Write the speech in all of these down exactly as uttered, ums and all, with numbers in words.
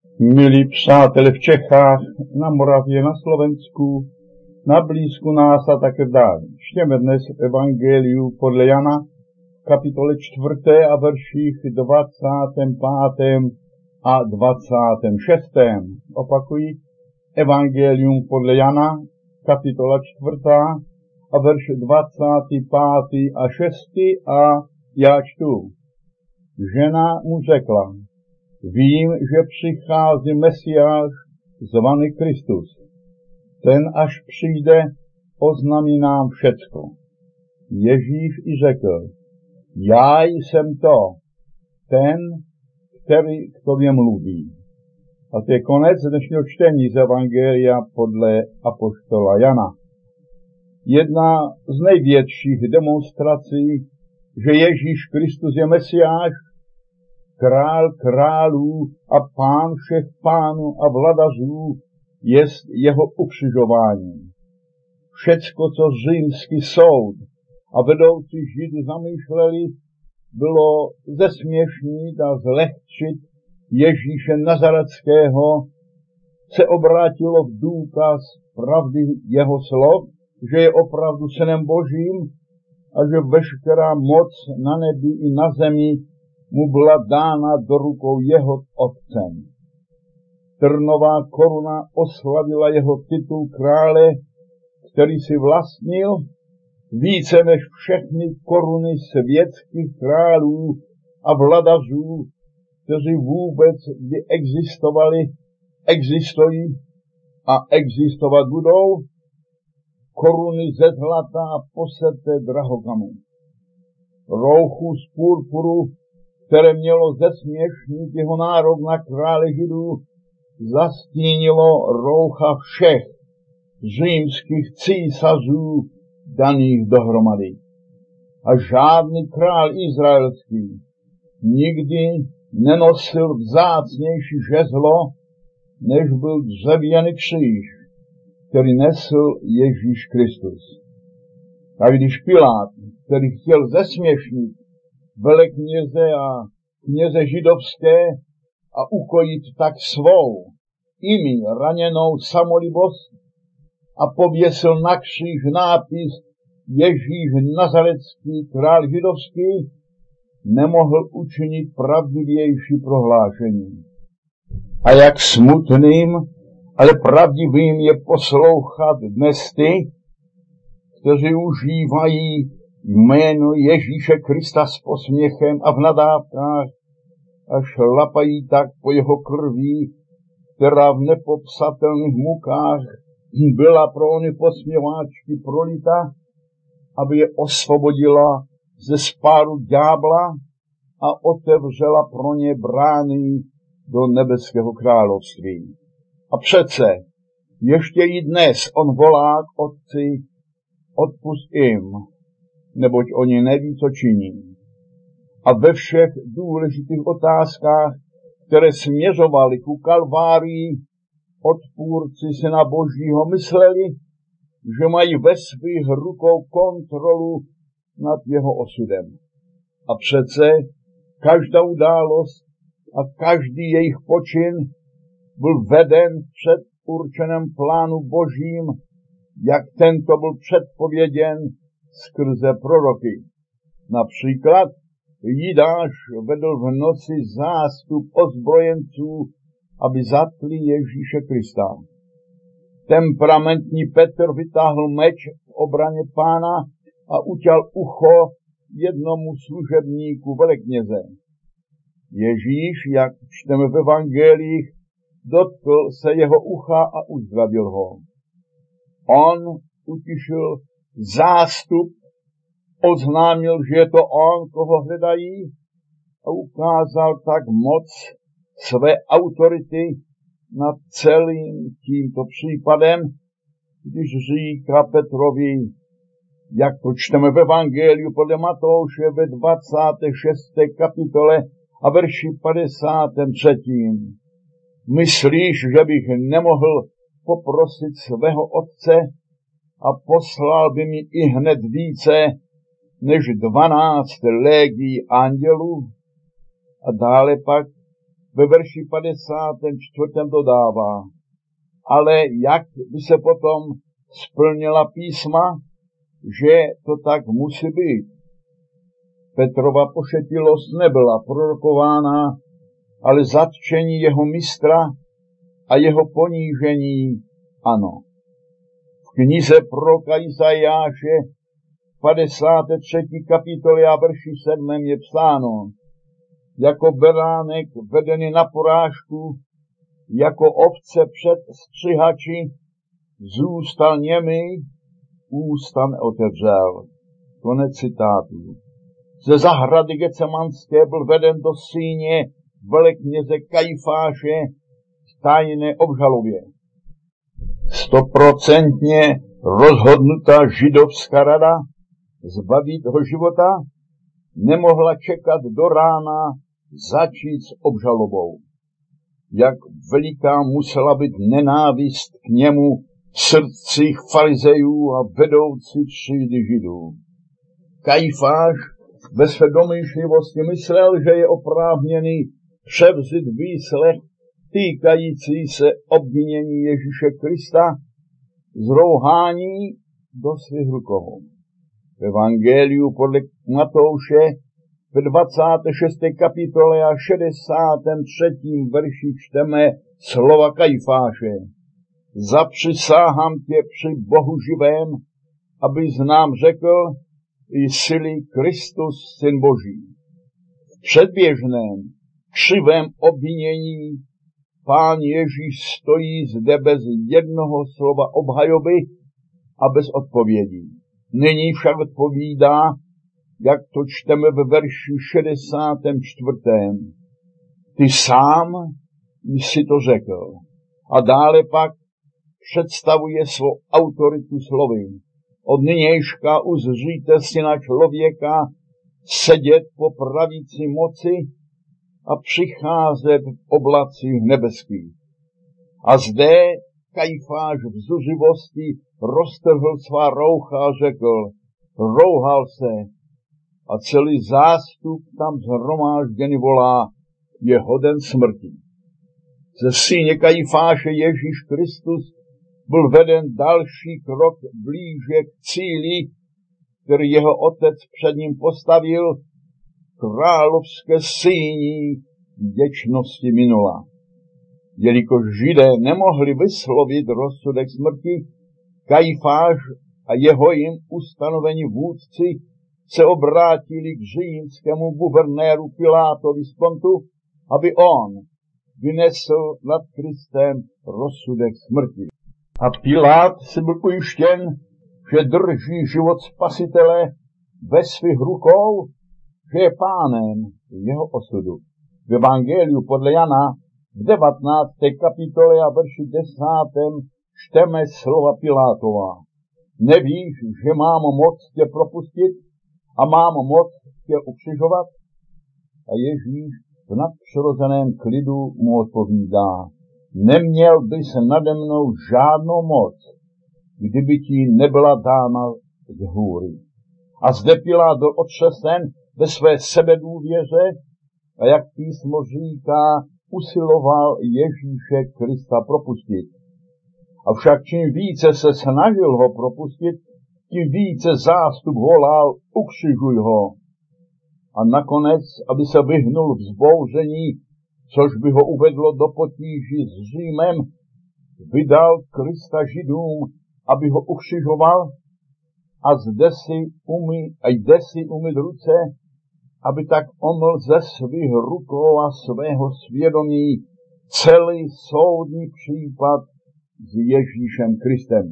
Milí přátelé v Čechách, na Moravě, na Slovensku, na blízku nás a také dále. Čteme dnes Evangeliu podle Jana, kapitole čtvrté a verších dvacátém pátém a dvacátém šestém. Opakuji, Evangelium podle Jana, kapitola čtvrtá a verš dvacátý pátý a šestý a já čtu. Žena mu řekla: Vím, že přichází Mesiáš, zvaný Kristus. Ten, až přijde, oznámí nám všecko. Ježíš i řekl: Já jsem to, ten, který k tobě mluví. A to je konec dnešního čtení z Evangelia podle apoštola Jana. Jedna z největších demonstrací, že Ježíš Kristus je Mesiáš, král králů a pán všech pánů a vladařů, je jeho ukřižování. Všecko, co římský soud a vedoucí Židů zamýšleli, bylo zesměšnit a zlehčit Ježíše Nazareckého, se obrátilo v důkaz pravdy jeho slov, že je opravdu synem Božím a že veškerá moc na nebi i na zemi mu byla dána do rukou jeho otcem. Trnová koruna oslavila jeho titul krále, který si vlastnil více než všechny koruny světských králů a vladařů, kteří vůbec kdy existovali, existují a existovat budou, koruny ze zlata a poseté drahokamy. Rouchu z purpuru, které mělo zesměšnit jeho nárok na krále Židů, zastínilo roucha všech římských císařů daných dohromady. A žádný král izraelský nikdy nenosil vzácnější žezlo, než byl dřevěný kříž, který nesl Ježíš Kristus. A když Pilát, který chtěl zesměšnit velekněze a kněze židovské a ukojit tak svou imi raněnou samolibost a pověsil na kříž nápis Ježíš Nazarecký, král židovský, nemohl učinit pravdivější prohlášení. A jak smutným, ale pravdivým je poslouchat dnes ty, kteří užívají jméno Ježíše Krista s posměchem a v nadávkách a šlapají tak po jeho krví, která v nepopsatelných mukách byla pro ony posměváčky prolita, aby je osvobodila ze spáru ďábla a otevřela pro ně brány do nebeského království. A přece ještě i dnes on volá k Otci: odpusť jim, neboť oni neví, co činí. A ve všech důležitých otázkách, které směřovaly ku Kalvárii, odpůrci Syna Božího mysleli, že mají ve svých rukou kontrolu nad jeho osudem. A přece každá událost a každý jejich počin byl veden v předurčeném plánu Božím, jak tento byl předpověděn skrze proroky. Například Jidáš vedl v noci zástup ozbrojenců, aby zatkli Ježíše Krista. Temperamentní Petr vytáhl meč v obraně pána a uťal ucho jednomu služebníku velekněze. Ježíš, jak čteme v evangelích, dotkl se jeho ucha a uzdravil ho. On utišil zástup, oznámil, že je to on, koho hledají, a ukázal tak moc své autority nad celým tímto případem, když říká Petrovi, jak to čteme v Evangeliu podle Matouše ve dvacáté šesté kapitole a verši padesátém třetím. Myslíš, že bych nemohl poprosit svého otce a poslal by mi i hned více než dvanáct légií andělů? A dále pak ve verši padesátém čtvrtém dodává, ale jak by se potom splnila písma, že to tak musí být. Petrova pošetilost nebyla prorokována, ale zatčení jeho mistra a jeho ponížení ano. V knize proroka Izajáše v padesáté třetí kapitole a verši sedmém je psáno, jako beránek vedený na porážku, jako ovce před střihači, zůstal němý, ústa neotevřel. Konec citátu. Ze zahrady Gecemanské byl veden do síně velekněze Kajfáše v tajné obžalobě. Stoprocentně rozhodnutá židovská rada zbavit ho života nemohla čekat do rána začít s obžalobou. Jak veliká musela být nenávist k němu v srdcích farizejů a vedoucí třídy židů. Kajfáš ve své domýšlivosti myslel, že je oprávněný převzít výslech týkající se obvinění Ježíše Krista z rouhání do svých rukou. V Evangeliu podle Matouše v dvacáté šesté kapitole a šedesátém třetím verši čteme slova Kajfáše. Zapřisáhám tě při Bohu živém, abys nám řekl i sily Kristus, syn Boží. V předběžném, křivém obvinění Pán Ježíš stojí zde bez jednoho slova obhajoby a bez odpovědí. Nyní však odpovídá, jak to čteme ve verši šedesátém čtvrtém Ty sám jsi to řekl. A dále pak představuje svou autoritu slovy. Od nynějška uzříte syna člověka sedět po pravici moci a přicházet v oblacích nebeských. A zde Kajfáš v zuřivosti roztrhl svá roucha a řekl, rouhal se a celý zástup tam shromážděný volá, je hoden smrti. Ze síně Kajfáše Ježíš Kristus byl veden další krok blíže k cíli, který jeho otec před ním postavil, královské síni věčnosti minula. Jelikož Židé nemohli vyslovit rozsudek smrti, Kajfáš a jeho jim ustanovení vůdci se obrátili k římskému guvernéru Pilátovi z Pontu, aby on vynesl nad Kristem rozsudek smrti. A Pilát si byl ujištěn, že drží život spasitele ve svých rukou, že je pánem jeho osudu. V Evangeliu podle Jana v devatenácté kapitole a verši desátém čteme slova Pilátova. Nevíš, že mám moc tě propustit a mám moc tě ukřižovat? A Ježíš v nadpřirozeném klidu mu odpovídá. Neměl bys nade mnou žádnou moc, kdyby ti nebyla dána z hůry. A zde Pilát byl otřesen ve své sebedůvěře a jak písmo říká, usiloval Ježíše Krista propustit. Avšak čím více se snažil ho propustit, tím více zástup volal, ukřižuj ho. A nakonec, aby se vyhnul vzbouření, což by ho uvedlo do potíží s Římem, vydal Krista Židům, aby ho ukřižoval a zde si umí, a jde si umyt ruce, aby tak omyl ze svých rukou a svého svědomí celý soudní případ s Ježíšem Kristem.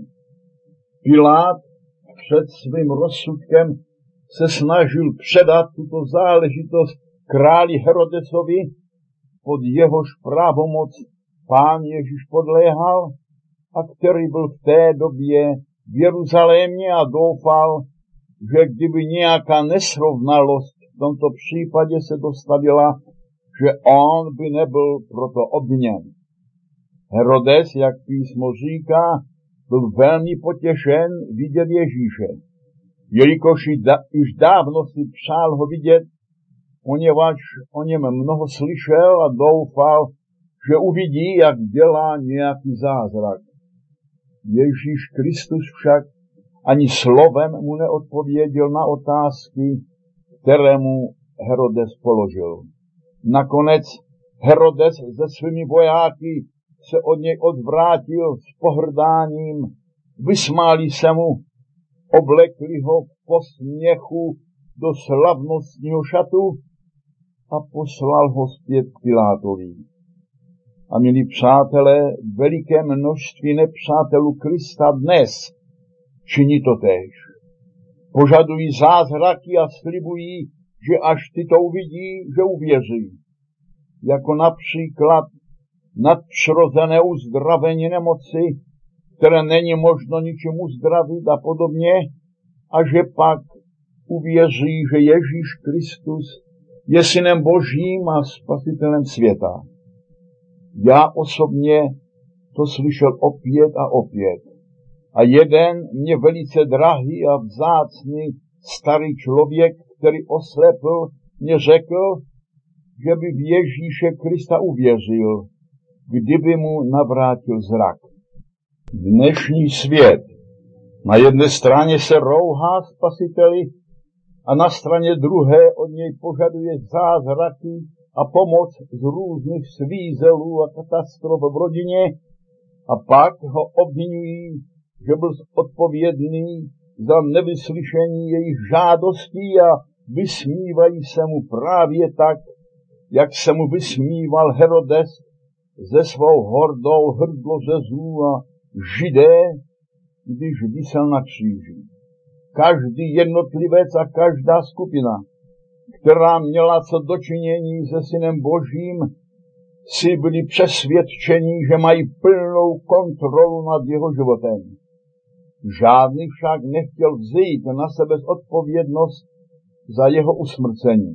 Pilát před svým rozsudkem se snažil předat tuto záležitost králi Herodesovi, pod jehož právomoc Pán Ježíš podléhal a který byl v té době v Jeruzalémě a doufal, že kdyby nějaká nesrovnalost v tomto případě se dostavila, že on by nebyl proto obviněn. Herodes, jak písmo říká, byl velmi potěšen vidět Ježíše. Jelikož již dávno si přál ho vidět, poněvadž o něm mnoho slyšel a doufal, že uvidí, jak dělá nějaký zázrak. Ježíš Kristus však ani slovem mu neodpověděl na otázky, které mu Herodes položil. Nakonec Herodes se svými vojáky se od něj odvrátil s pohrdáním, vysmáli se mu, oblekli ho v posměchu do slavnostního šatu a poslal ho zpět k Pilátovi. A milí přátelé, veliké množství nepřátelů Krista dnes činí to též. Požadují zázraky a slibují, že až ty to uvidí, že uvěří. Jako například nadpřirozené uzdravení nemoci, které není možno ničím uzdravit a podobně, a že pak uvěří, že Ježíš Kristus je synem Božím a spasitelem světa. Já osobně to slyšel opět a opět. A jeden mě velice drahý a vzácný starý člověk, který oslepl, mě řekl, že by v Ježíše Krista uvěřil, kdyby mu navrátil zrak. Dnešní svět na jedné straně se rouhá spasiteli a na straně druhé od něj požaduje zázraky a pomoc z různých svízelů a katastrof v rodině a pak ho obvinují, že byl odpovědný za nevyslyšení jejich žádostí a vysmívají se mu právě tak, jak se mu vysmíval Herodes ze svou hordou hrdlořezů a Židé, když visel na kříži. Každý jednotlivec a každá skupina, která měla co dočinění se synem Božím, si byli přesvědčeni, že mají plnou kontrolu nad jeho životem. Žádný však nechtěl vzít na sebe odpovědnost za jeho usmrcení.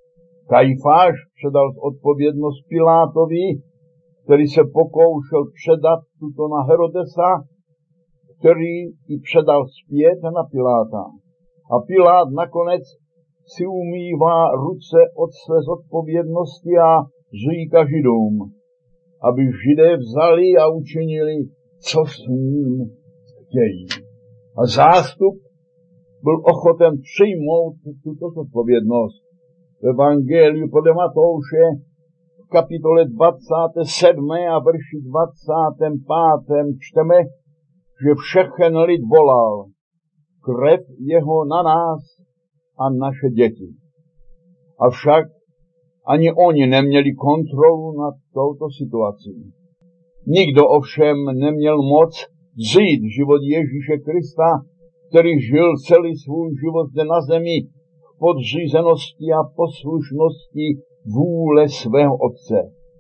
Kajfáš předal odpovědnost Pilátovi, který se pokoušel předat tuto na Herodesa, který ji předal zpět na Piláta. A Pilát nakonec si umývá ruce od své zodpovědnosti a říká Židům, aby Židé vzali a učinili, co s ním chtějí. A zástup byl ochoten přijmout tuto zodpovědnost. V Evangeliu podle Matouše v kapitole dvacáté sedmé a verši dvacátém pátém čteme, že všechen lid volal, krev jeho na nás a naše děti. Avšak ani oni neměli kontrolu nad touto situací. Nikdo ovšem neměl moc vzít život Ježíše Krista, který žil celý svůj život zde na zemi v podřízenosti a poslušnosti vůle svého Otce.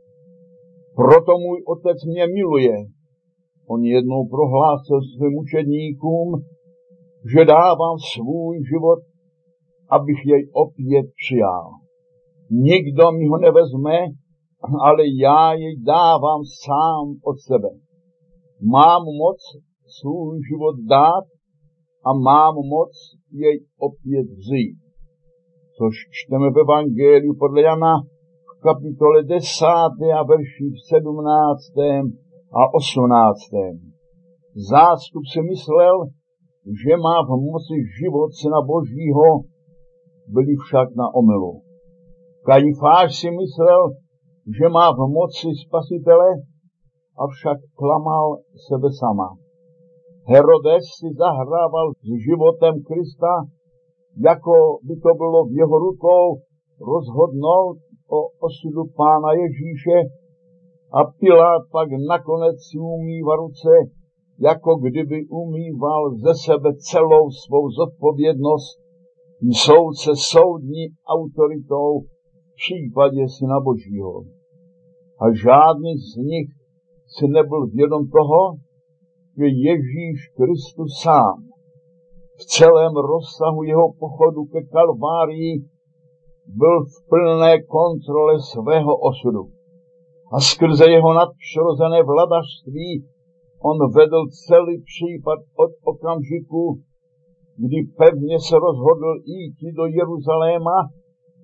Proto můj Otec mě miluje. On jednou prohlásil svým učedníkům, že dávám svůj život, abych jej opět přijal. Nikdo mi ho nevezme, ale já jej dávám sám od sebe. Mám moc svůj život dát a mám moc jej opět vzít. Což čteme v Evangeliu podle Jana v kapitole desáté a verších sedmnáctém a osmnáctém. Zástup si myslel, že má v moci život Syna Božího, byli však na omylu. Kajfáš si myslel, že má v moci Spasitele, avšak klamal sebe sama. Herodes si zahrával s životem Krista, jako by to bylo v jeho rukou rozhodnout o osudu Pána Ježíše, a Pilát pak nakonec si umývá ruce, jako kdyby umýval ze sebe celou svou zodpovědnost, jsou se soudní autoritou v případě Syna Božího. A žádný z nich si nebyl vědom toho, že Ježíš Kristus sám v celém rozsahu jeho pochodu ke Kalvárii byl v plné kontrole svého osudu. A skrze jeho nadpřirozené vladařství on vedl celý případ od okamžiku, kdy pevně se rozhodl jít do Jeruzaléma,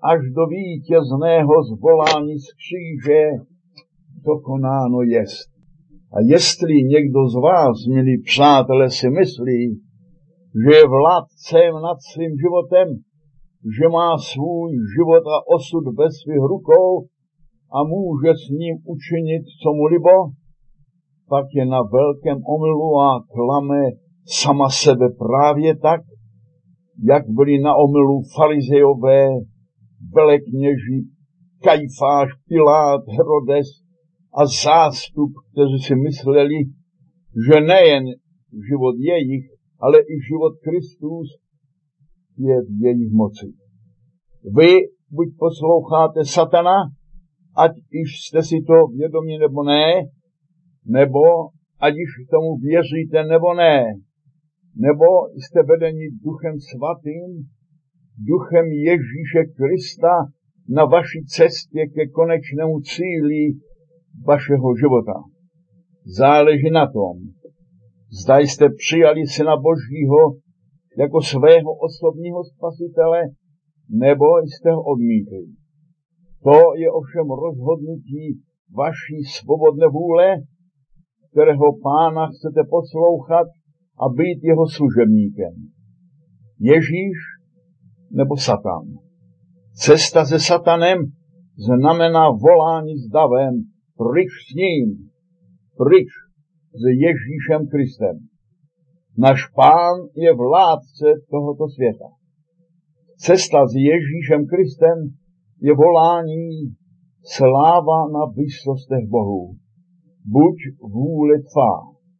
až do vítězného zvolání z kříže dokonáno jest. A jestli někdo z vás, milí přátelé, si myslí, že je vládcem nad svým životem, že má svůj život a osud ve svých rukou a může s ním učinit, co mu libo, pak je na velkém omylu a klame sama sebe právě tak, jak byli na omylu farizejové, velekněži, Kajfáš, Pilát, Herodes a zástup, kteří si mysleli, že nejen život jejich, ale i život Kristus je v jejich moci. Vy buď posloucháte satana, ať již jste si to vědomi nebo ne, nebo ať již tomu věříte nebo ne, nebo jste vedeni Duchem Svatým, Duchem Ježíše Krista na vaší cestě ke konečnému cíli vašeho života. Záleží na tom, zda jste přijali Syna Božího jako svého osobního spasitele, nebo jste ho odmítli. To je ovšem rozhodnutí vaší svobodné vůle, kterého Pána chcete poslouchat a být jeho služebníkem. Ježíš nebo Satan. Cesta se Satanem znamená volání s davem, pryč s ním, pryč s Ježíšem Kristem. Náš Pán je vládce tohoto světa. Cesta s Ježíšem Kristem je volání sláva na výsostech Bohu. Buď vůle tvá.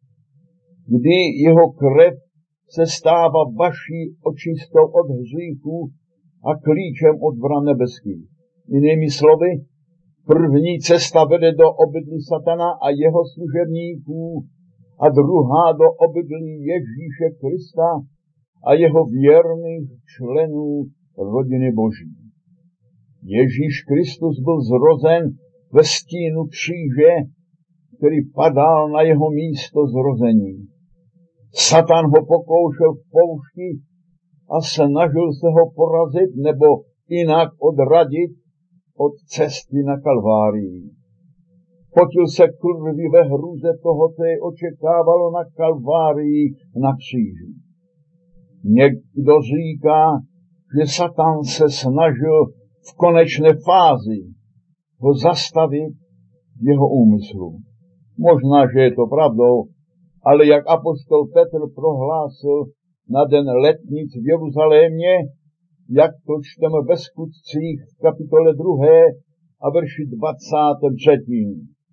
Kdy jeho krev se stává vaší očistou od hříchu a klíčem od vran nebeských. Jinými slovy, první cesta vede do obydlí Satana a jeho služebníků a druhá do obydlí Ježíše Krista a jeho věrných členů rodiny Boží. Ježíš Kristus byl zrozen ve stínu kříže, který padal na jeho místo zrození. Satan ho pokoušel v poušti a snažil se ho porazit nebo jinak odradit od cesty na Kalvárii. Potil se krví ve hrůze toho, co jej očekávalo na Kalvárii na kříži. Někdo říká, že Satan se snažil v konečné fázi ho zastavit v jeho úmyslu. Možná, že je to pravdou, ale jak apostol Petr prohlásil na den letnic v Jeruzalémě, jak to čteme ve Skutcích v kapitole druhé a verši dvacátém třetím.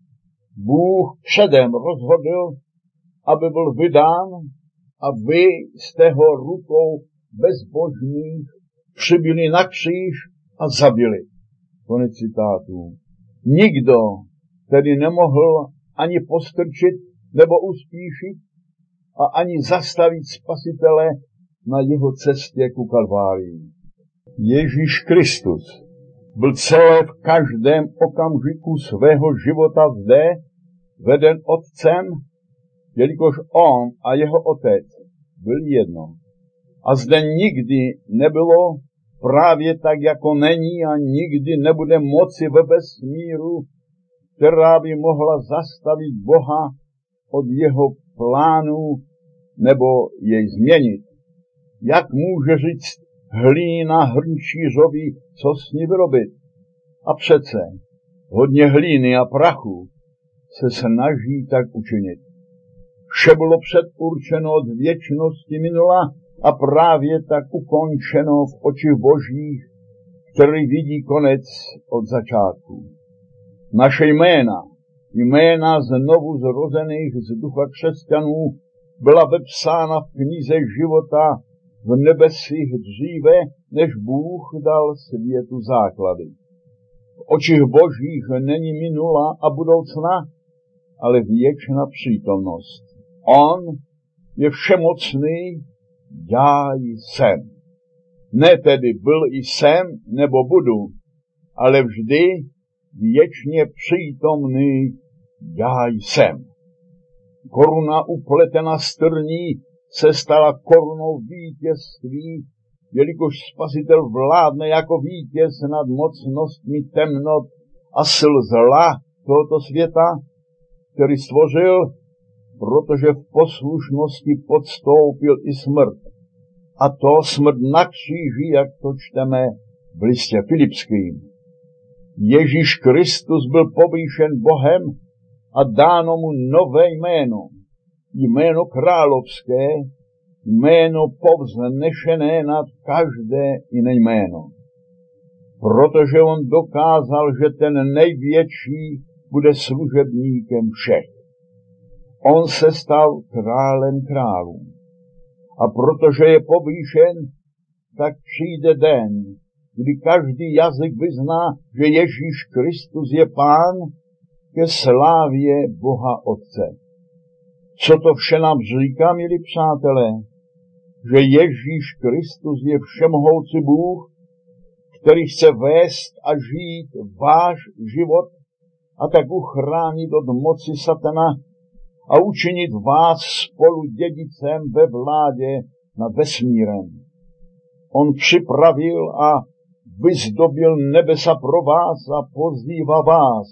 Bůh předem rozhodl, aby byl vydán a vy jste ho rukou bezbožných přibili na kříž a zabili. Konec citátu. Nikdo tedy nemohl ani postrčit nebo uspíšit a ani zastavit spasitele na jeho cestě ku Kalvárii. Ježíš Kristus byl celé v každém okamžiku svého života zde veden Otcem, jelikož on a jeho Otec byli jedno. A zde nikdy nebylo právě tak, jako není a nikdy nebude moci ve vesmíru, která by mohla zastavit Boha od jeho plánu nebo jej změnit. Jak může říct hlína hrnčířovi, co s ní vyrobit? A přece hodně hlíny a prachu se snaží tak učinit. Vše bylo předurčeno od věčnosti minula a právě tak ukončeno v očích Božích, který vidí konec od začátku. Naše jména, jména znovu zrozených z ducha křesťanů, byla vepsána v knize života v nebesích dříve, než Bůh dal světu základy. V očích Božích není minula a budoucna, ale věčná přítomnost. On je všemocný, já jsem. Ne tedy byl i jsem, nebo budu, ale vždy věčně přítomný, já jsem. Koruna upletena z trní se stala korunou vítězství jelikož Spasitel vládne jako vítěz nad mocnostmi temnot a sil zla tohoto světa, který stvořil, protože v poslušnosti podstoupil i smrt. A to smrt na kříži, jak to čteme v listě Filipským. Ježíš Kristus byl povýšen Bohem a dáno mu nové jméno, jméno královské, jméno povznešené nad každé jiné jméno. Protože on dokázal, že ten největší bude služebníkem všech. On se stal králem králů. A protože je povýšen, tak přijde den, kdy každý jazyk vyzná, že Ježíš Kristus je Pán ke slávě Boha Otce. Co to vše nám říká, milí přátelé? Že Ježíš Kristus je všemohoucí Bůh, který chce vést a žít váš život a tak uchránit od moci satana a učinit vás spolu dědicem ve vládě nad vesmírem. On připravil a vyzdobil nebesa pro vás a pozývá vás,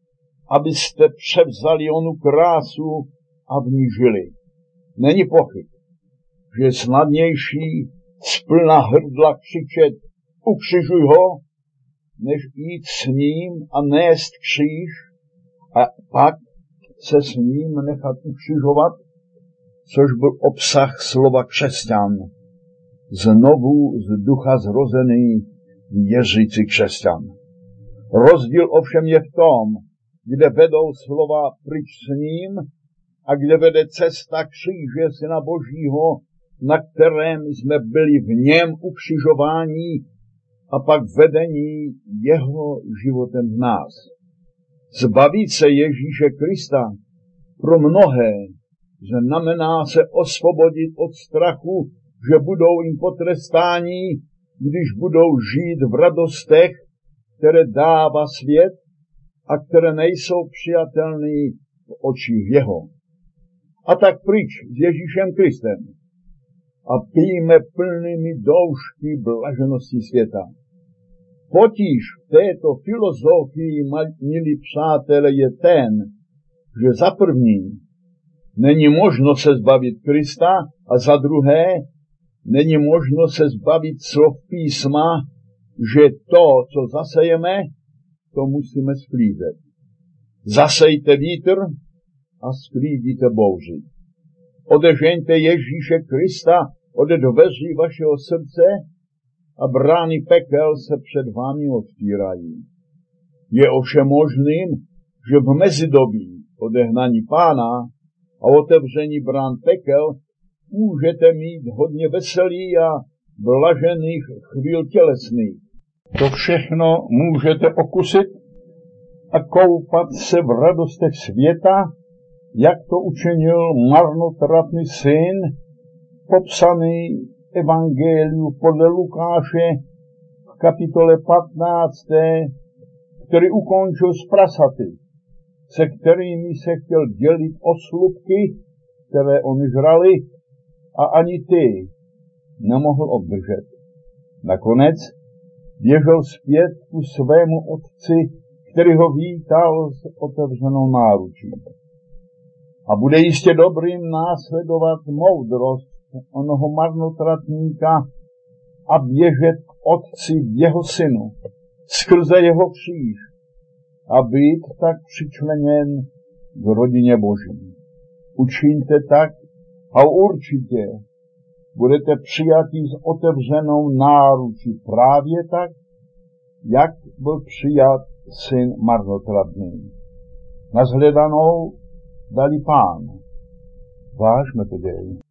abyste převzali onu krásu a v ní žili. Není pochyb, že je snadnější z plna hrdla křičet ukřižuj ho, než jít s ním a nést kříž a pak se s ním nechat ukřižovat, což byl obsah slova křesťan, znovu z ducha zrozený věřící křesťan. Rozdíl ovšem je v tom, kde vedou slova pryč s ním a kde vede cesta kříže Syna Božího, na kterém jsme byli v něm ukřižováni a pak vedení jeho životem v nás. Zbavit se Ježíše Krista pro mnohé znamená se osvobodit od strachu, že budou jim potrestáni, když budou žít v radostech, které dává svět a které nejsou přijatelné v očích jeho. A tak pryč s Ježíšem Kristem a pijme plnými doušky blaženosti světa. Potíž v této filozofii, milí přátelé, je ten, že za první není možno se zbavit Krista a za druhé není možno se zbavit slov písma, že to, co zasejeme, to musíme sklízet. Zasejte vítr a sklízíte bouři. Odežeňte Ježíše Krista ode dveří vašeho srdce a brány pekel se před vámi otvírají. Je ovšem možným, že v mezidobí odehnání Pána a otevření brán pekel můžete mít hodně veselý a blažených chvíl tělesných. To všechno můžete okusit a koupat se v radostech světa, jak to učinil marnotratný syn, popsaný evangeliu podle Lukáše v kapitole patnácté, který ukončil s prasaty, se kterými se chtěl dělit o slupky, které oni žrali, a ani ty nemohl obdržet. Nakonec běžel zpět ku svému otci, který ho vítal s otevřenou náručí. A bude jistě dobrým následovat moudrost onoho marnotratníka a běžet k otci v jeho synu, skrze jeho kříž, a být tak přičleněn k rodině Boží. Učiňte tak a určitě budete přijatí s otevřenou náručí právě tak, jak byl přijat syn marnotratný. Nashledanou dali Pán. Vážme to děj.